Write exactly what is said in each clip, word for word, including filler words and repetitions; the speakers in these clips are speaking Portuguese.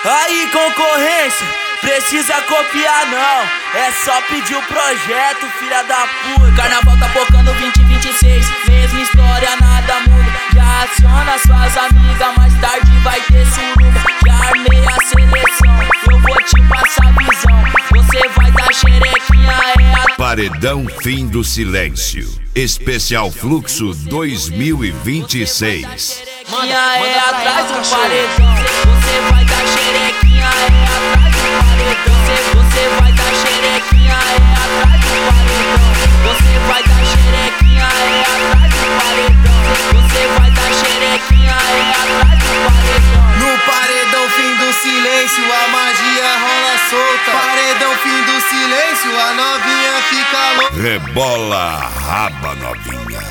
Aí concorrência, precisa copiar não, é só pedir o projeto, filha da puta. Carnaval tá focando vinte e vinte e seis, mesma história, nada muda. Já aciona suas amigas, mais tarde vai ter suruba. Já armei a seleção, eu vou te passar visão. Você vai dar xerequinha, é a... Paredão Fim do Silêncio, Especial Fluxo dois mil e vinte e seis. Minha é atrás do paredão. Você vai dar xerequinha, é atrás do paredão. Você, você vai dar xerequinha, é atrás do paredão. Você vai dar xerequinha, é atrás do paredão. Você vai dar xerequinha, é atrás do paredão. No paredão Fim do Silêncio, a magia rola solta. Paredão Fim do Silêncio, a novinha fica louca. Rebola a raba, novinha.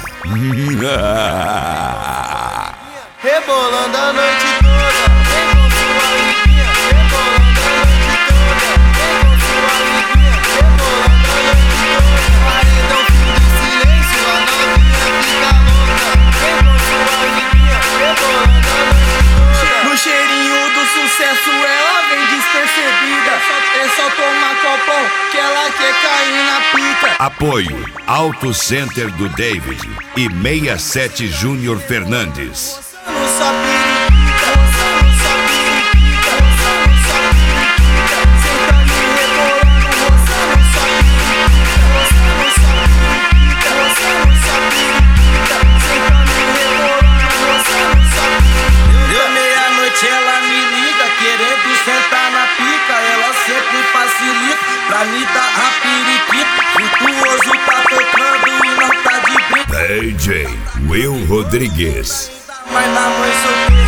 Rebolando a noite toda, vem com sua amiguinha. Rebolando a noite toda, vem com sua amiguinha. Rebolando a noite toda. Paredão Fim do Silêncio, a novinha fica louca. Vem com sua amiguinha. Rebolando a noite toda. No cheirinho do sucesso ela vem despercebida. É só tomar copão que ela quer cair na pica. Apoio Auto Center do David e sessenta e sete Júnior Fernandes. Só periquita, só periquita, só periquita. Sentando e rebolando, roçando só periquita, roçando só periquita, roçando só periquita. Sentando e rebolando, roçando só periquita. Deu meia-noite, ela me liga, querendo sentar na pica. Ela sempre facilita pra me dar a periquita. Virtuoso tá tocando e não tá de brinco. D J Will Rodrigues. Mas na mãe solteira